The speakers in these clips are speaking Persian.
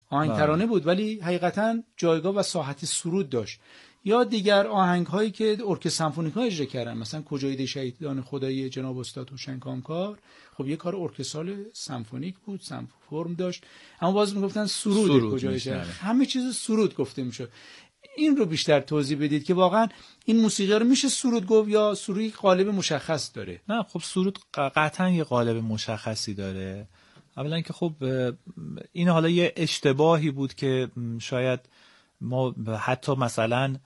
آهنگ ترانه بود ولی حقیقتا جایگاه و ساحت سرود داشت. یا دیگر آهنگ هایی که ارکستر سمفونیک‌ها اجرا کردن، مثلا کجای شهیدان خدایی جناب استاد هوشنگ کامکار، خب یه کار ارکسترال سمفونیک بود، فرم داشت، اما باز میگفتن سرود کجای شهید، همه چیز سرود گفته میشد. این رو بیشتر توضیح بدید که واقعا این موسیقی رو میشه سرود گفت یا سرود قالب مشخص داره؟ نه خب سرود قطعا یه قالب مشخصی داره. اولا که خب این حالا یه اشتباهی بود که شاید ما حتی مثلا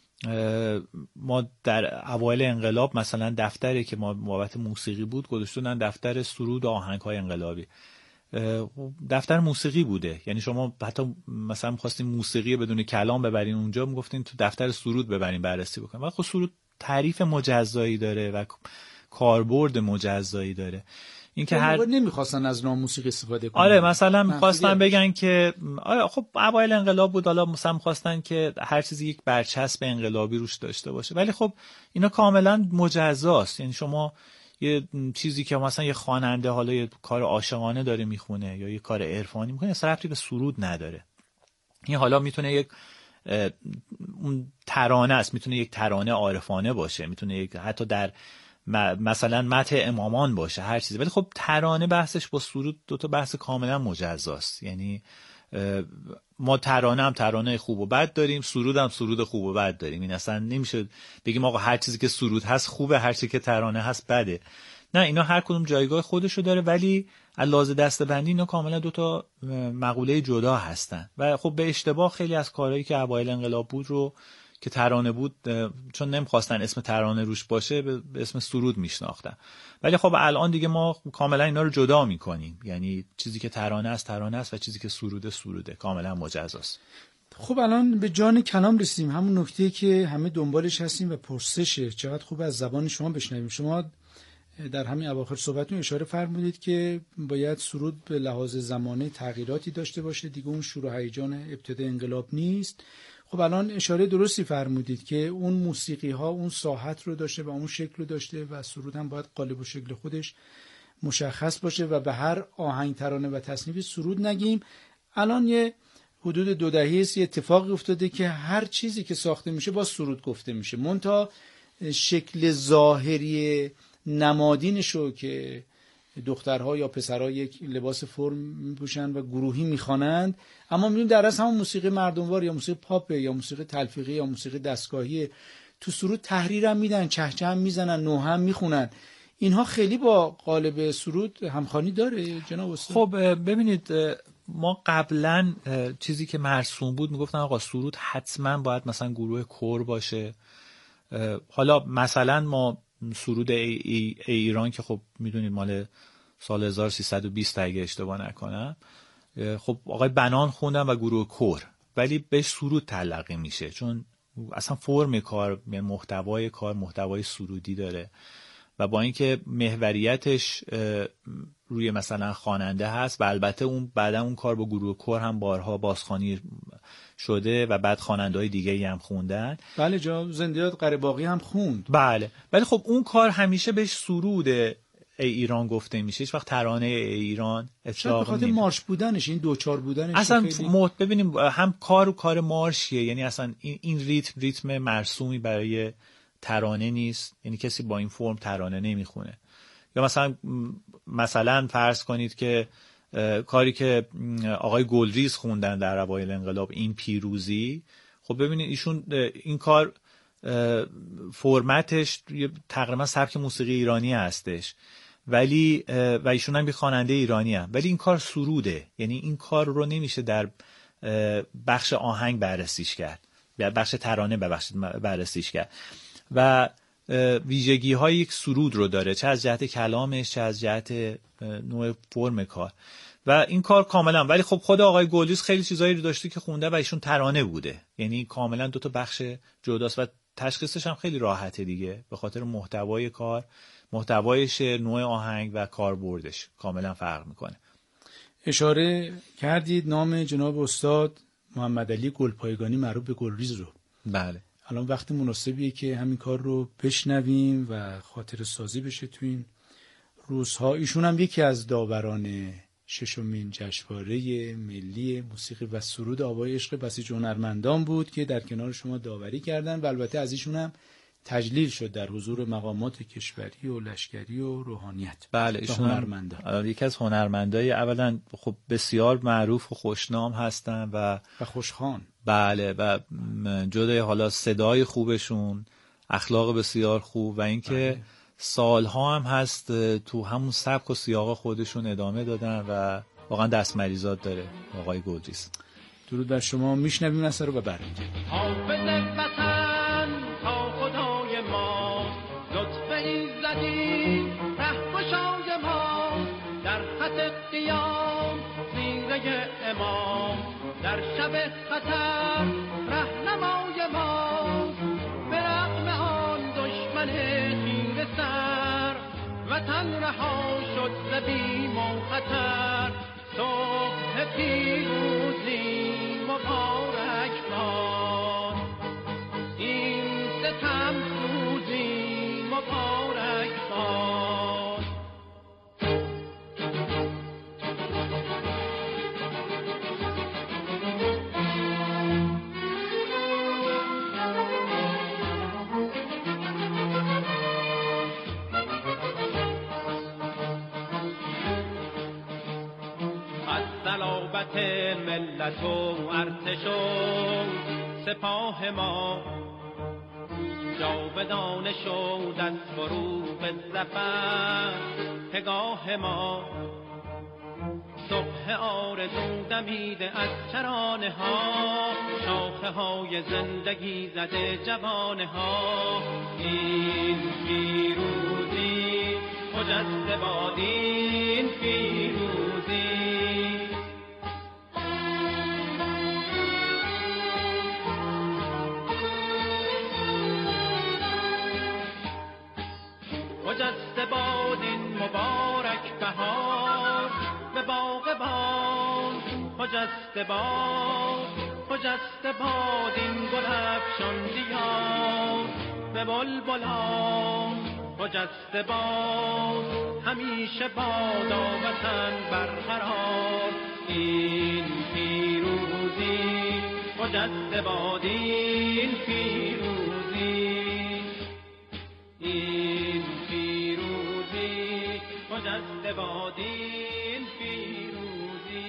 ما در اوایل انقلاب مثلا دفتری که ما بابت موسیقی بود گذاشتن دفتر سرود و آهنگ‌های انقلابی، دفتر موسیقی بوده. یعنی شما حتی مثلا می‌خواستین موسیقی بدون کلام ببرین اونجا، میگفتین تو دفتر سرود ببرین بررسی بکنین. ولی خب سرود تعریف مجزایی داره و کاربرد مجزایی داره. این که هر نمیخواستن از نام موسیقی استفاده کنن. آره مثلا میخواستن بگن که آره خب اوایل انقلاب بود، حالا مثلا میخواستن که هر چیزی یک برچسب انقلابی روش داشته باشه، ولی خب اینا کاملا مجزاست. یعنی شما یه چیزی که مثلا یه خواننده حالا یه کار عاشقانه داره میخونه یا یه کار عرفانی میکنه، اصلا ربطی به سرود نداره. این حالا میتونه یک اون ترانه است، میتونه یک ترانه عارفانه باشه، میتونه یک حتی در مثلا متن امامان باشه، هر چیزی. ولی خب ترانه بحثش با سرود دوتا بحث کاملا مجزاست. یعنی ما ترانه هم ترانه خوب و بد داریم، سرود هم سرود خوب و بد داریم. این اصلا نمیشه بگیم آقا هر چیزی که سرود هست خوبه، هر چیزی که ترانه هست بده. نه، اینا هر کدوم جایگاه خودشو داره، ولی علاوه دسته‌بندی اینا کاملا دوتا مقوله جدا هستن. و خب به اشتباه خیلی از کارهایی که اوایل انقلاب بود رو که ترانه بود، چون نمیخواستن اسم ترانه روش باشه به اسم سرود میشناختن. ولی خب الان دیگه ما کاملا اینا رو جدا میکنیم. یعنی چیزی که ترانه است ترانه است و چیزی که سروده سروده، کاملا مجزاست. خب الان به جان کلام رسیدیم، همون نکته که همه دنبالش هستیم و پرسشه. چقدر خوب از زبان شما بشنویم. شما در همین اواخر صحبتتون اشاره فرمودید که باید سرود به لحاظ زمانه تغییراتی داشته باشه، دیگه اون شور و هیجان ابتدای انقلاب نیست. خب الان اشاره درستی فرمودید که اون موسیقی ها اون ساحت رو داشته و اون شکل رو داشته و سرود هم باید قالب و شکل خودش مشخص باشه و به هر آهنگ ترانه و تصنیف سرود نگیم. الان یه حدود 2 دهه است یه اتفاقی افتاده که هر چیزی که ساخته میشه با سرود گفته میشه، منتها شکل ظاهری نمادینشو که دخترها یا پسرها یک لباس فرم میپوشن و گروهی میخوانند، اما میبینیم در اصل همون موسیقی مردموار یا موسیقی پاپ یا موسیقی تلفیقی یا موسیقی دستگاهی. تو سرود تحریر هم میدن، چهچه هم میزنن، نوحه هم میخونن. اینها خیلی با قالب سرود همخوانی داره جناب استاد؟ خب ببینید، ما قبلا چیزی که مرسوم بود میگفتن آقا سرود حتما باید مثلا گروه کور باشه. حالا مثلا ما سرود ای ایران که خب میدونید مال سال 1320 اگه اشتباه نکنم، خب آقای بنان خوندن و گروه کور، ولی بهش سرود تلقی میشه چون اصلا فرم کار، یعنی محتوای کار محتوای سرودی داره و با اینکه محوریتش روی مثلا خواننده هست و البته اون بعدا اون کار با گروه کور هم بارها بازخوانی شده و بعد خواننده‌های دیگه‌ای هم خوندن. بله، جا زندیات قره‌باغی هم خوند. بله، ولی خب اون کار همیشه بهش سرود ای ایران گفته میشه، هیچ وقت ترانه ای ایران اطلاق نمیشه. بخاطر مارش بودنش، این دوچار بودنش اصلا خیلی ببینیم هم کار مارشیه، یعنی اصلا این ریتم مرسومی برای ترانه نیست. یعنی کسی با این فرم ترانه نمیخونه. یا مثلا فرض کنید که کاری که آقای گلریز خوندن در اوایل انقلاب، این پیروزی، خب ببینید ایشون این کار فرمتش تقریبا سبک موسیقی ایرانی هستش، ولی و ایشون هم یه خواننده ایرانی هم، ولی این کار سروده. یعنی این کار رو نمیشه در بخش آهنگ بررسیش کرد، بخش ترانه بررسیش کرد و ویژگی های یک سرود رو داره، چه از جهت کلامش چه از جهت نوع فرم کار و این کار کاملا. ولی خب خود آقای گلریز خیلی چیزایی رو داشته که خونده و ایشون ترانه بوده، یعنی کاملا 2 تا بخش جداست و تشخیصش هم خیلی راحته دیگه، به خاطر محتوای کار، محتوای شعر، نوع آهنگ و کاربردش کاملا فرق میکنه. اشاره کردید نام جناب استاد محمد علی گلپایگانی معروف به گلریز رو. بله، الان وقت مناسبیه که همین کار رو بشنویم و خاطر سازی بشه تو این روزها. ایشون هم یکی از داوران ششمین جشنواره ملی موسیقی و سرود آوای عشق بسیج هنرمندان بود که در کنار شما داوری کردن و البته از ایشون هم تجلیل شد در حضور مقامات کشوری و لشکری و روحانیت. بله، ایشون هنرمندان، یکی از هنرمندای اولا خب بسیار معروف و خوشنام هستن و خوشخوان. بله، و جدای حالا صدای خوبشون، اخلاق بسیار خوب و اینکه سالها هم هست تو همون سبک و سیاق خودشون ادامه دادن و واقعا دست مریزاد داره آقای گلریز. درود بر شما. میشنویم اثر رو و برمیگردیم. حافظ وطن تا خدای ما، لطف ایزدی رهگشای ما، در خط قیام زیره امام، در شب خطر رهنمای ما، به رغم آن دشمن تیره سر، وطن رها شد ز بیم و خطر، صبح پیروزی مبارک باد، این ستم روزی مبارک باد. صلابت ملت و ارتش و سپاه ما، جاودانه شد از فروغ ظفر پگاه ما، صبح آرزو دمیده از ترانه ها، شاخه های زندگی زده جوانه ها، این پیروزی خجسته باد، این پیروزی خجسته باد، این مبارک بهار به باغبان، خجسته باد، خجسته باد این گل افشان دیار به بلبلان، خجسته باد همیشه بادا وطن برقرار، این پیروزی خجسته باد، این پیروزی، این پیروزی خجسته باد، این پیروزی،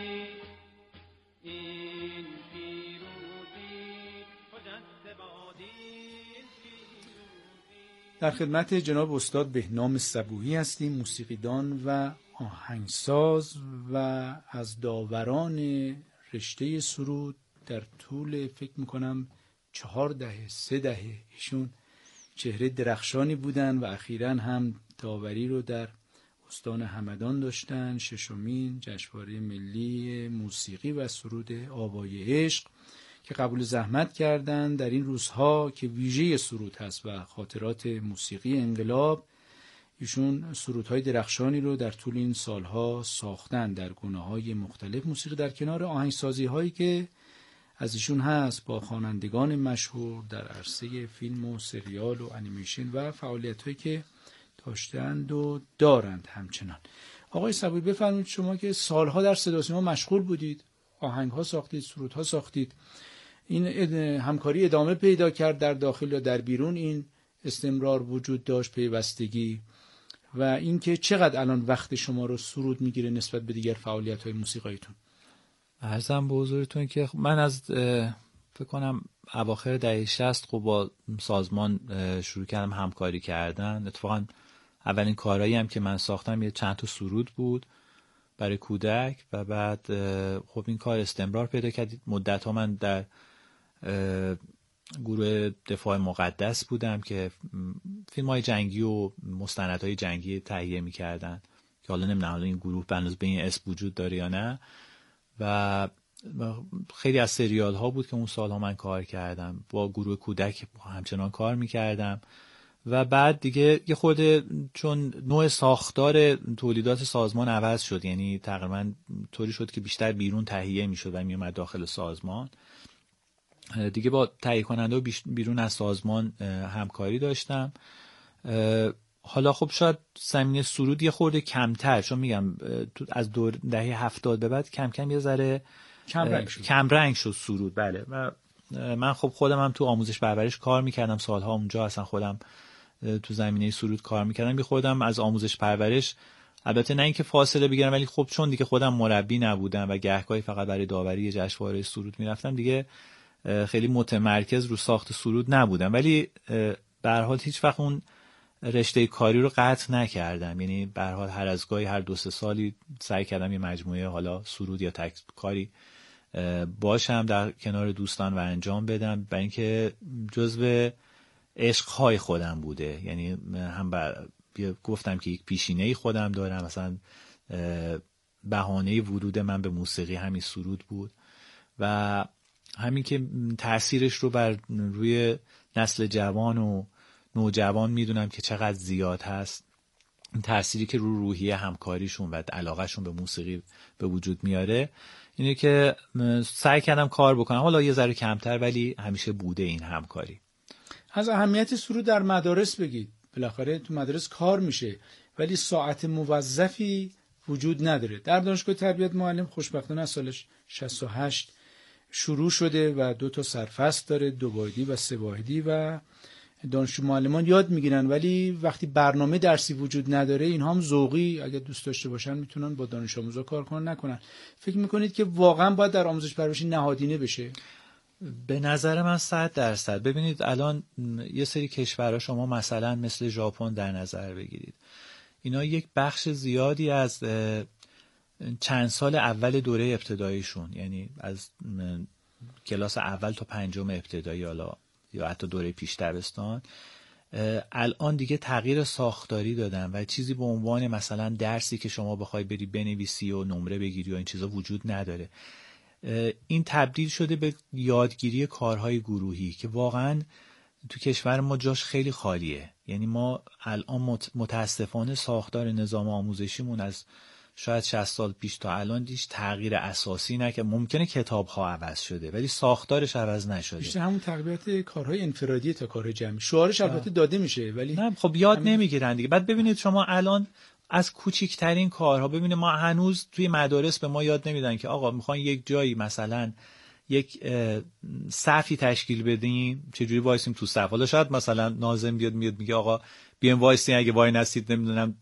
این پیروزی خجسته باد، این پیروزی. در خدمت جناب استاد بهنام صبوحی هستیم، موسیقیدان و آهنگساز و از داوران رشته سرود در طول فکر میکنم 4 دهه 3 دهه ایشون چهره درخشانی بودن و اخیراً هم داوری رو در استان همدان داشتن، ششمین جشنواره ملی موسیقی و سرود آوای عشق که قبول زحمت کردن در این روزها که ویژه سرود هست و خاطرات موسیقی انقلاب. ایشون سرودهای درخشانی رو در طول این سالها ساختن در گونه‌های مختلف موسیقی، در کنار آهنگسازی هایی که از ایشون هست با خوانندگان مشهور در عرصه فیلم و سریال و انیمیشن و فعالیت‌هایی که داشتند و دارند همچنان. آقای صبوحی بفرمایید، شما که سالها در صدا و سیما مشغول بودید، آهنگ‌ها ساختید، سرودها ساختید، این همکاری ادامه پیدا کرد در داخل یا در بیرون، این استمرار وجود داشت، پیوستگی، و اینکه چقدر الان وقت شما رو سرود میگیره نسبت به دیگر فعالیت‌های موسیقیتون؟ عرضم به حضورتون که من از فکر کنم اواخر دهه 60 خب با سازمان شروع کردم همکاری کردن. اتفاقا اولین کارهایی هم که من ساختم یه چند تا سرود بود برای کودک و بعد خب این کار استمرار پیدا کرد. مدت‌ها من در گروه دفاع مقدس بودم که فیلم‌های جنگی و مستندهای جنگی تهیه می‌کردن که حالا نمی‌دونم این گروه بنوز به این اسم وجود داره یا نه، و خیلی از سریال ها بود که اون سالها من کار کردم. با گروه کودک همچنان کار میکردم و بعد دیگه یه خورده چون نوع ساختار تولیدات سازمان عوض شد، یعنی تقریبا طوری شد که بیشتر بیرون تهیه میشد و میومد داخل سازمان، دیگه با تهیه کننده بیرون از سازمان همکاری داشتم. حالا خب شاید زمینه سرود یه کمتر، چون میگم از دهه 70 به بعد کم کم یه ذره کم رنگ شد سرود. بله. و من خب خودم هم تو آموزش پرورش کار میکردم سالها اونجا، اصلا خودم تو زمینه سرود کار میکردم. خودم از آموزش پرورش البته نه اینکه فاصله بگیرم، ولی خب چون دیگه خودم مربی نبودم و گهگاهی فقط برای داوری جشنواره سرود میرفتم، دیگه خیلی متمرکز رو ساخت سرود نبودم. ولی به هر حال هیچ وقت اون رشته کاری رو قطع نکردم. یعنی به هر حال هر از گاهی هر 2-3 سالی سعی کردم یه مجموعه حالا سرود یا تک کاری باشم در کنار دوستان و انجام بدم، برای اینکه جزو عشق‌های خودم بوده. یعنی هم گفتم که یک پیشینه‌ای خودم دارم، مثلا بهانه ورود من به موسیقی همین سرود بود و همین که تأثیرش رو بر روی نسل جوان و نوجوان میدونم که چقدر زیاد هست. این تأثیری که رو روحیه همکاریشون و علاقهشون به موسیقی به وجود میاره، اینه که سعی کردم کار بکنم، حالا یه ذره کمتر، ولی همیشه بوده این همکاری. از اهمیت سرود در مدارس بگید. بالاخره تو مدارس کار میشه ولی ساعت موظفی وجود نداره. در دانشگاه تربیت معلم خوشبختانه از سال 68 شروع شده و 2 سرفصل داره، 2 واحدی و 3 واحدی، و دانشجو معلمان یاد میگیرن. ولی وقتی برنامه درسی وجود نداره، اینها هم ذوقی اگه دوست داشته باشن میتونن با دانش آموزا کار کنن نکنن. فکر میکنید که واقعا باید در آموزش پرورش نهادینه بشه؟ به نظر من 100%. ببینید الان یه سری کشورها شما مثلا مثل ژاپن در نظر بگیرید، اینا یک بخش زیادی از چند سال اول دوره ابتداییشون، یعنی از کلاس اول تا 5 ابتدایی حالا یا حتی دوره پیش دبستان، الان دیگه تغییر ساختاری دادن و چیزی به عنوان مثلا درسی که شما بخوای بری بنویسی و نمره بگیری و این چیزا وجود نداره. این تبدیل شده به یادگیری کارهای گروهی که واقعا تو کشور ما جاش خیلی خالیه. یعنی ما الان متاسفانه ساختار نظام آموزشیمون از شاید 60 سال پیش تا الان هیچ تغییر اساسی نکرده. ممکنه کتاب‌ها عوض شده ولی ساختارش عوض نشده. بیشتر همون تقویت کارهای انفرادی تا کارهای جمعی. شعارش البته داده میشه ولی نه، خب یاد نمیگیرن دیگه. بعد ببینید شما الان از کوچکترین کارها، ببینید ما هنوز توی مدارس به ما یاد نمیدن که آقا میخوان یک جایی مثلا یک صفی تشکیل بدیم، چجوری وایسیم تو صف. حالا شاید مثلا ناظم میاد میگه آقا بیاین وایسین، اگه وای نستید نمیدونم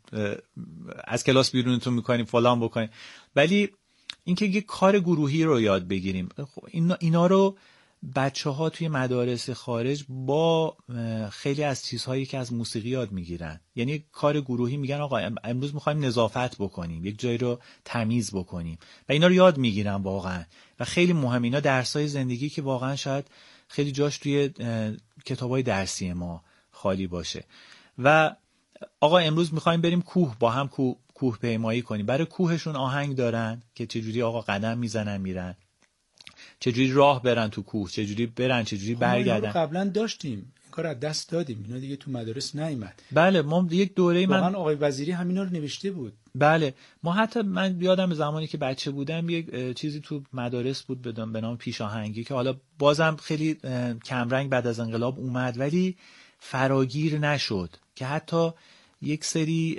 از کلاس بیرونتون میکنیم فلان بکنیم. ولی اینکه یک کار گروهی رو یاد بگیریم، اینا رو بچه‌ها توی مدارس خارج با خیلی از چیزهایی که از موسیقی یاد میگیرن، یعنی کار گروهی، میگن آقا امروز میخوایم نظافت بکنیم، یک جایی رو تمیز بکنیم و اینا رو یاد میگیرن واقعا و خیلی مهم. اینا درسای زندگی که واقعا شاید خیلی جاش توی کتابای درسی ما خالی باشه. و آقا امروز میخوایم بریم کوه، با هم کوه پیمایی کنیم. برای کوهشون آهنگ دارن که چجوری آقا قدم میزنن میرن، چجوری راه برن تو کوه، چجوری برن، چجوری برگردن. قبلا داشتیم این کار از دست دادیم، اینا دیگه تو مدارس نیامد. بله ما یک دوره واقعا آقای وزیری همینا رو نوشته بود. بله ما حتی من یادم زمانی که بچه بودم یک چیزی تو مدارس بود به نام پیش آهنگی که حالا بازم خیلی کمرنگ بعد از انقلاب اومد ولی فراگیر نشد، که حتی یک سری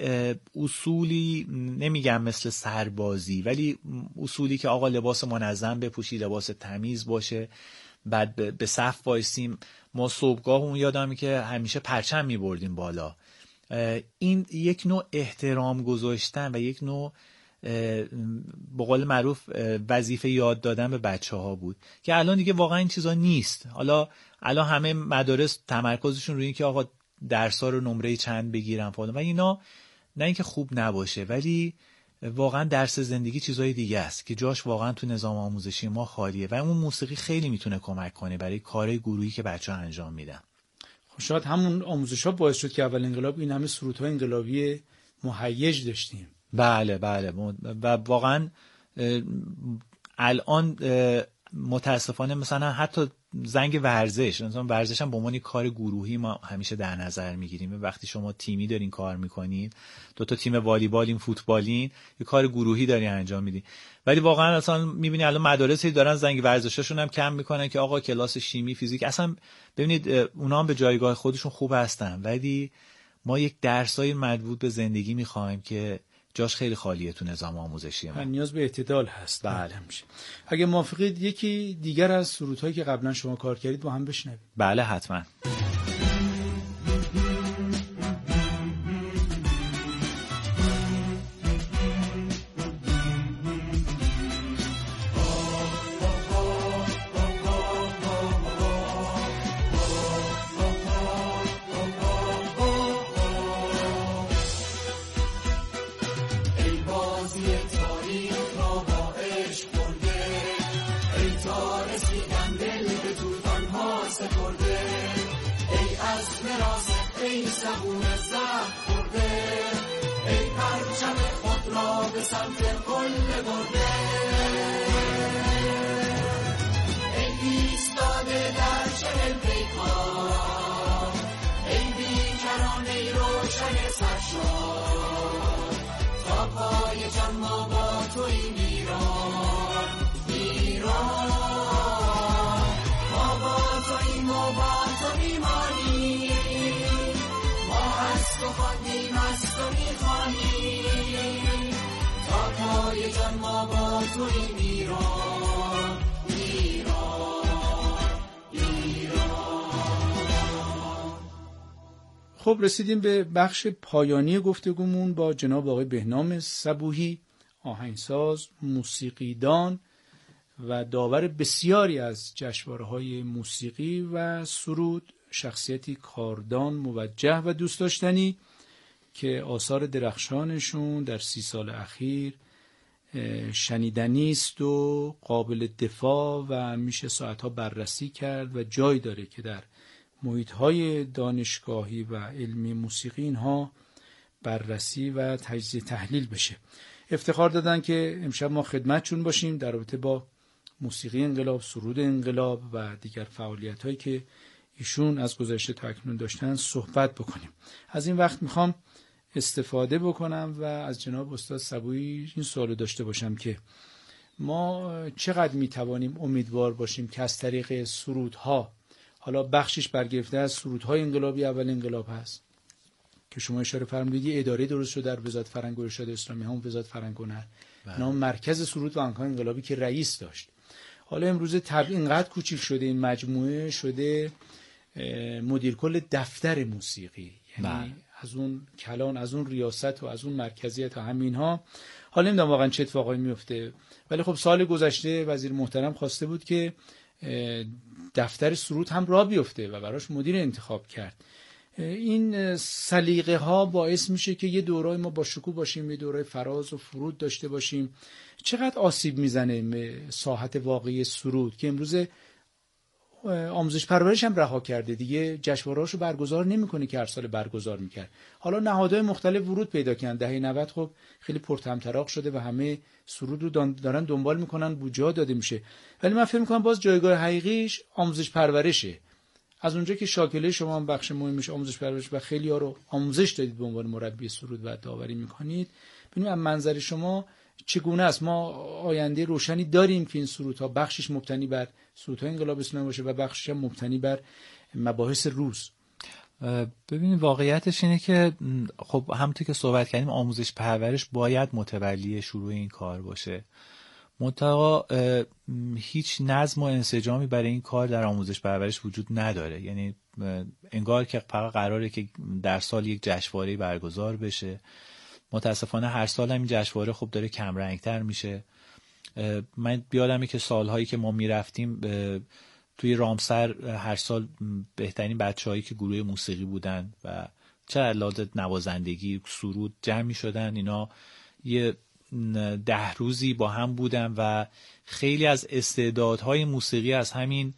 اصولی، نمیگم مثل سربازی، ولی اصولی که آقا لباس منظم بپوشی، لباس تمیز باشه، بعد به صف وایسیم. ما صبحگاه اون یادم که همیشه پرچم میبردیم بالا. این یک نوع احترام گذاشتن و یک نوع به قول معروف وظیفه یاد دادن به بچه ها بود که الان دیگه واقعا این چیزا نیست. حالا الان همه مدارس تمرکزشون روی این که آقا درس‌ها رو نمره چند بگیرن فلان و اینا. نه اینکه خوب نباشه ولی واقعا درس زندگی چیزای دیگه است که جاش واقعا تو نظام آموزشی ما خالیه و اون موسیقی خیلی میتونه کمک کنه برای کارهای گروهی که بچه‌ها انجام میدن. خب شاید همون آموزش‌ها باعث شد که اول انقلاب این همه سرودهای انقلابی مهیج داشتیم. بله و واقعا الان متاسفانه مثلا حتی زنگ ورزش، مثلا ورزش هم به عنوان کار گروهی ما همیشه در نظر میگیریم. وقتی شما تیمی دارین کار میکنین، 2 تیم والیبالین، فوتبالین، یه کار گروهی دارین انجام میدین. ولی واقعا اصلا میبینی الان مدارسی دارن زنگ ورزشاشون هم کم میکنن که آقا کلاس شیمی، فیزیک، اصلا ببینید اونا هم به جایگاه خودشون خوب هستن ولی ما یک درسای مربوط به زندگی میخوایم که جاش خیلی خالیه تو نظام آموزشی ما. نیاز به اعتدال هست. بله. میشه. اگه موافقید یکی دیگر از سرودهایی که قبلا شما کار کردید با هم بشنویم. بله حتما. خب رسیدیم به بخش پایانی گفتگومون با جناب آقای بهنام صبوحی، آهنگساز، موسیقیدان و داور بسیاری از جشنواره‌های موسیقی و سرود، شخصیتی کاردان، موجه و دوست داشتنی که آثار درخشانشون در 30 سال اخیر شنیدنی است و قابل دفاع و میشه ساعتها بررسی کرد و جای داره که در محیط‌های دانشگاهی و علمی موسیقی اینها بررسی و تجزیه تحلیل بشه. افتخار دادن که امشب ما خدمتشون باشیم در رابطه با موسیقی انقلاب، سرود انقلاب و دیگر فعالیت‌هایی که ایشون از گذشته تا اکنون داشتن صحبت بکنیم. از این وقت میخوام استفاده بکنم و از جناب استاد صبوحی این سوال داشته باشم که ما چقدر میتوانیم امیدوار باشیم که از طریق سرودها، حالا بخشش برگرفته از سرودهای انقلابی اول انقلاب هست که شما اشاره فرمودید یه اداره درست شده در وزارت فرهنگ و ارشاد اسلامی، هم وزارت فرهنگ و هنر، نام مرکز سرود و آهنگ‌های انقلابی که رئیس داشت. حالا امروز اینقدر کوچیک شده این مجموعه شده مدیر کل دفتر موسیقی، یعنی از اون کلان، از اون ریاست و از اون مرکزیت و همینها. حالا نمیدونم واقعا چه اتفاقایی میفته، ولی خب سال گذشته وزیر محترم خواسته بود که دفتر سرود هم راه بیفته و براش مدیر انتخاب کرد. این سلیقه ها باعث میشه که یه دورای ما با شکوه باشیم، یه دورای فراز و فرود داشته باشیم. چقدر آسیب میزنه به ساحت واقعی سرود که امروز آموزش پرورش هم رها کرده دیگه، جشنواره‌اشو برگزار نمیکنه که هر سال برگزار میکرد. حالا نهادهای مختلف ورود پیدا کردن. دهه 90 خب خیلی پرطمطراق شده و همه سرود رو دارن دنبال میکنن، بودجه داده میشه. ولی من فکر میکنم باز جایگاه حقیقیش آموزش پرورشه. از اونجا که شاکله شما هم بخش مهمش آموزش پرورش و خیلی‌ها رو آموزش دادید به عنوان مربی سرود و داوری میکنید، ببینید از منظر شما چگونه است؟ ما آینده روشنی داریم که این سرودها بخشش مبتنی بر سرودهای انقلاب اسلامی باشه و بخشش هم مبتنی بر مباحث روز. ببینید واقعیتش اینه که خب همونطور که صحبت کردیم آموزش پرورش باید متولی شروع این کار باشه. منتها هیچ نظم و انسجامی برای این کار در آموزش پرورش وجود نداره. یعنی انگار که فقط قراره که در سال یک جشنواره برگزار بشه. متاسفانه هر سال هم این جشنواره خب داره کم رنگتر میشه. من بیادمه که سالهایی که ما میرفتیم توی رامسر هر سال بهترین بچه‌هایی که گروه موسیقی بودن و چه علاوه نوازندگی، سرود جمع می‌شدن، اینا یه 10 روزی با هم بودن و خیلی از استعدادهای موسیقی از همین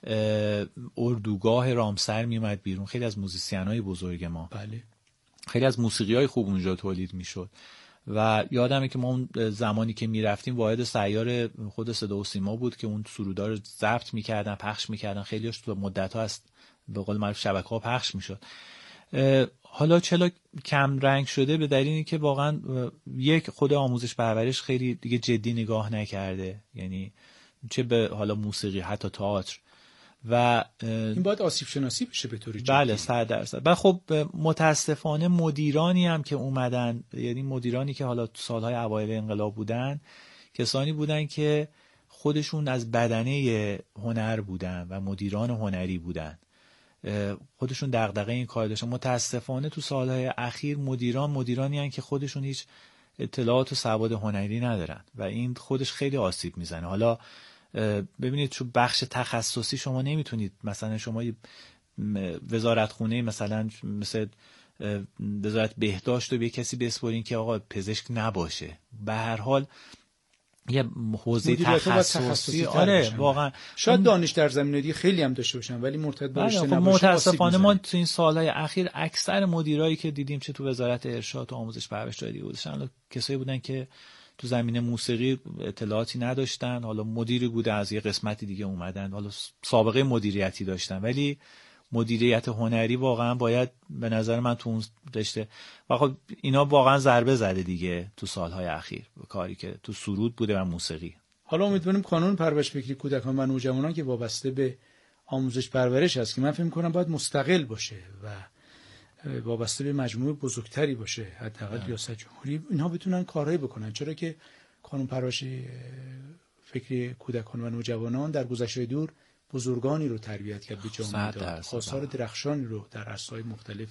اردوگاه رامسر میومد بیرون. خیلی از موزیسین‌های بزرگ ما، بله، خیلی از موسیقی‌های خوب اونجا تولید میشد و یادمه که ما اون زمانی که میرفتیم واحد سیار خود صدا و سیما بود که اون سرودا رو ضبط میکردن، پخش میکردن. خیلیش تو مدت‌ها است به قول معروف شبکه‌ها پخش میشد. حالا چرا کم رنگ شده؟ به دلیلی که واقعا یک خود آموزش پرورش خیلی دیگه جدی نگاه نکرده، یعنی چه به حالا موسیقی حتی تئاتر، و این باید آسیب شناسی بشه به طوری جدی. بله 100%. و خب متاسفانه مدیرانی هم که اومدن، یعنی مدیرانی که حالا تو سالهای اوایل انقلاب بودن، کسانی بودن که خودشون از بدنه هنر بودن و مدیران هنری بودن، خودشون دغدغه این کار داشتن. متاسفانه تو سالهای اخیر مدیرانی هستن که خودشون هیچ اطلاعات و سواد هنری ندارن و این خودش خیلی آسیب میزنه. حالا ببینید تو بخش تخصصی شما نمیتونید مثلا شما وزارتخونه مثلا مثل وزارت بهداشت رو به کسی بسپارین که آقا پزشک نباشه. به هر حال یه حوزه تخصصی آره واقعا شاید دانش در زمینه دیگه خیلی هم داشته باشن ولی مرتبط به رشته نباشه. متاسفانه ما تو این سالهای اخیر اکثر مدیرایی که دیدیم چه تو وزارت ارشاد و آموزش پرورش جای دیگه بودن، کسایی بودن که تو زمینه موسیقی اطلاعاتی نداشتن، حالا مدیری بوده از یه قسمتی دیگه اومدن، حالا سابقه مدیریتی داشتن، ولی مدیریت هنری واقعا باید به نظر من تو اون رشته و خب اینا واقعا ضربه زده دیگه تو سالهای اخیر کاری که تو سرود بوده و موسیقی. حالا امیدواریم قانون پرورش فکری کودکان و نوجوانان که وابسته به آموزش پرورش هست که من فکر می‌کنم باید مستقل باشه و وابسته به مجموعه بزرگتری باشه، حداقل ریاست جمهوری، اینها بتونن کارهایی بکنن، چرا که قانون پرورش فکری کودکان و نوجوانان در گذشته دور بزرگانی رو تربیت کرد، به جامعه داد، آثار درخشانی رو در عرصه‌های مختلف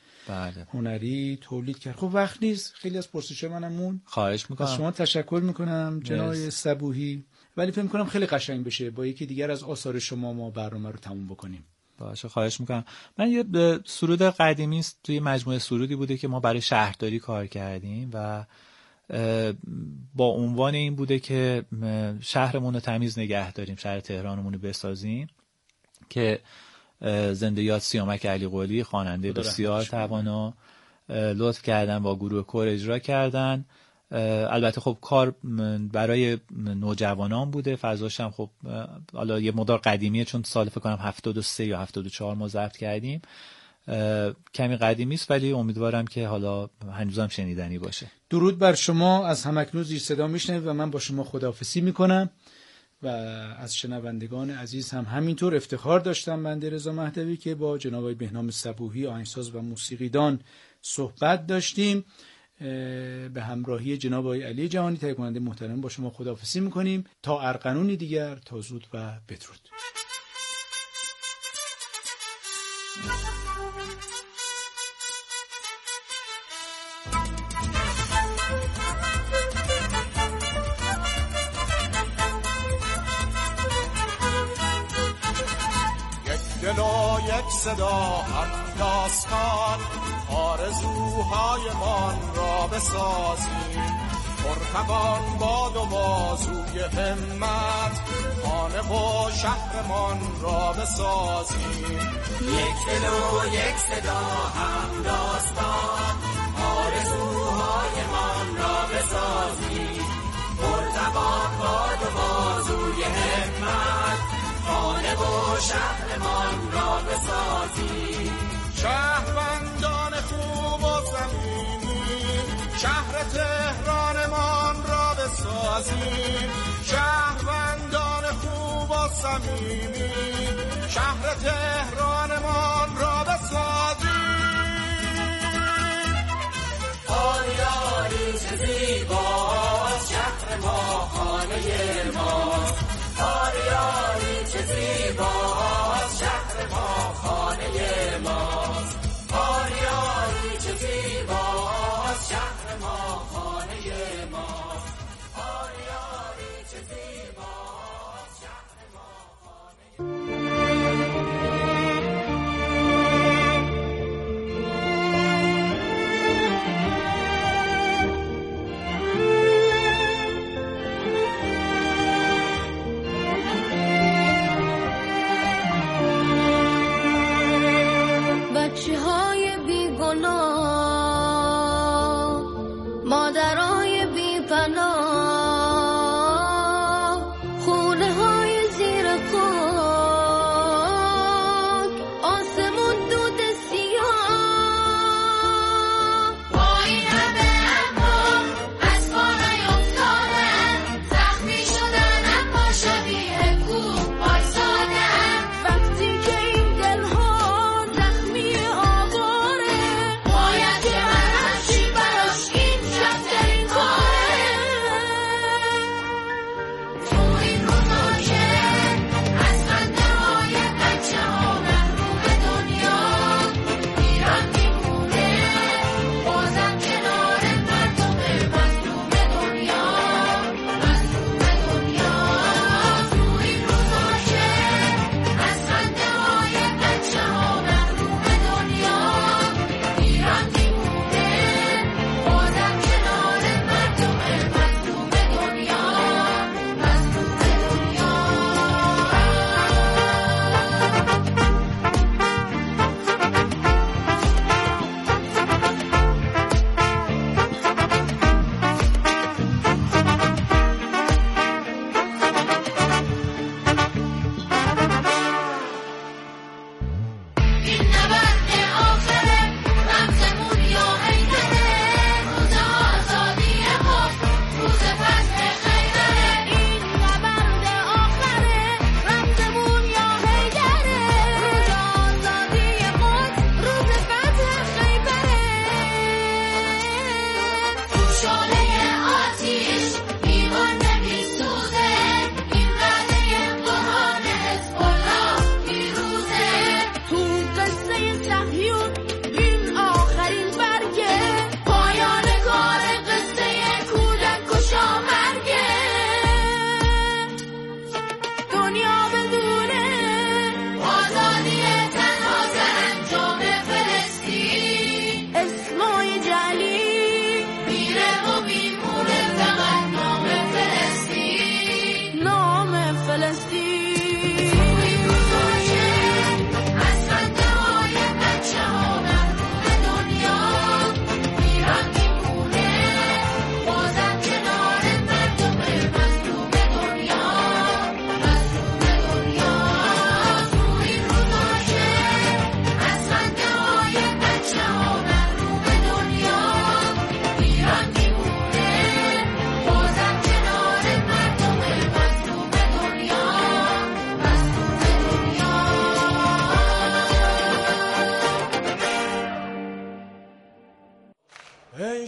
هنری تولید کرد. خب وقت نیست، خیلی از پرسش‌های منمون. خواهش می‌کنم. از شما تشکر می‌کنم جناب صبوحی، ولی فکر می‌کنم خیلی قشنگ بشه با یکی دیگر از آثار شما ما برنامه رو تموم بکنیم. باشه خواهش می‌کنم. من یه سرود قدیمی است توی مجموعه سرودی بوده که ما برای شهرداری کار کردیم و با عنوان این بوده که شهرمون رو تمیز نگه داریم، شهر تهرانمون رو بسازیم، که زنده یاد سیامک علی قلی خواننده بسیار توانا لطف کردن با گروه کور اجرا کردن. البته خب کار برای نوجوانان بوده، فضاش هم خب حالا یه مقدار قدیمیه چون سال فکر کنم 73 یا 74 ما ضبط کردیم، کمی قدیمی است ولی امیدوارم که حالا هنوزم شنیدنی باشه. درود بر شما. از همکنون زیر صدا میشنوید و من با شما خداحافظی میکنم و از شنوندگان عزیز هم همینطور. افتخار داشتم بنده رضا مهدوی که با جناب آقای بهنام صبوحی آهنگساز و موسیقیدان صحبت داشتیم. به همراهی جناب آقای علی جهانی تهیه کننده محترم با شما خداحافظی میکنیم تا ارغنونی دیگر. تا زود و بدرود. دل و یک صدا هم داستان آرزوهای من را بسازیم، پرتوان باد و بازوی همت خانه و شهرمان را بسازیم. یک دل و یک صدا هم داستان آرزوهای من را بسازیم، پرتوان باد و بازوی همت خانه و شهرمان را بسازیم. شهروندان خوب و زمینی شهر تهرانمان را بسازیم، شهروندان خوب و زمینی شهر تهرانمان را بسازیم. آریاری چه زیباست شهر ما خانه ماست، آریاری چه زیباست شهر ما خانه ماست، آریاری چه زیباست شهر ما خانه ماست، آریاری چه زیباست شهر ما خانه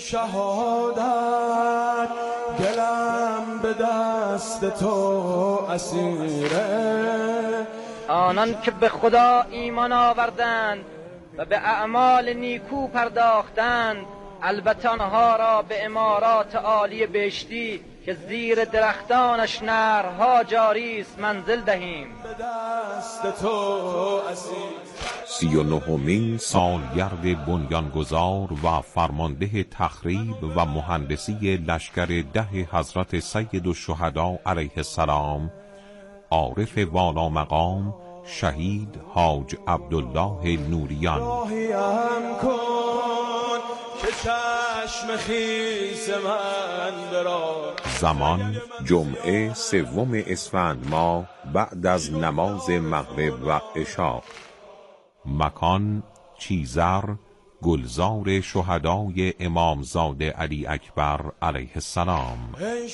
شهادت دلم به دست تو اسیره. آنان که به خدا ایمان آوردند و به اعمال نیکو پرداختند، البته آنها را به امارات عالی بهشتی که زیر درختانش نهرها جاری است منزل دهیم. به دست تو اسیر. 39مین سالگرد بنیانگذار و فرمانده تخریب و مهندسی لشکر 10 حضرت سید الشهدا علیه السلام، عارف والا مقام شهید حاج عبدالله نوریان. راهیم کن که چشم خیس من برار. زمان جمعه 3 اسفند ماه بعد از نماز مغرب و عشا. مکان چیزر، گلزار شهدای امامزاده علی اکبر علیه السلام. ای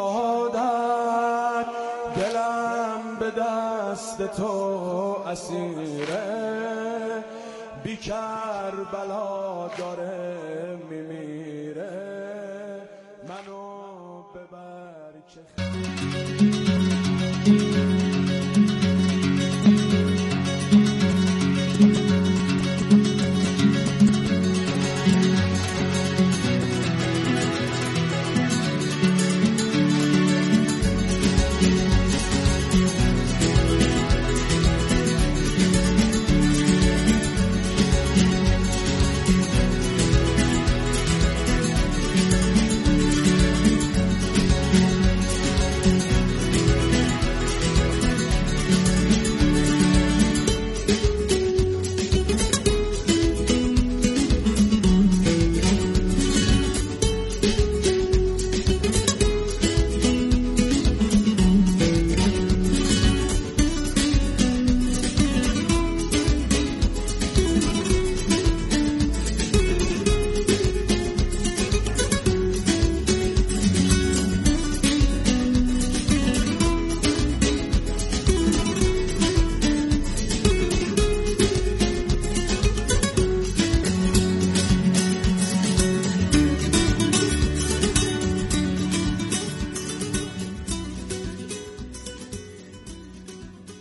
شهادت دلم به دست تو اسیره، بی کربلا داره میمیره.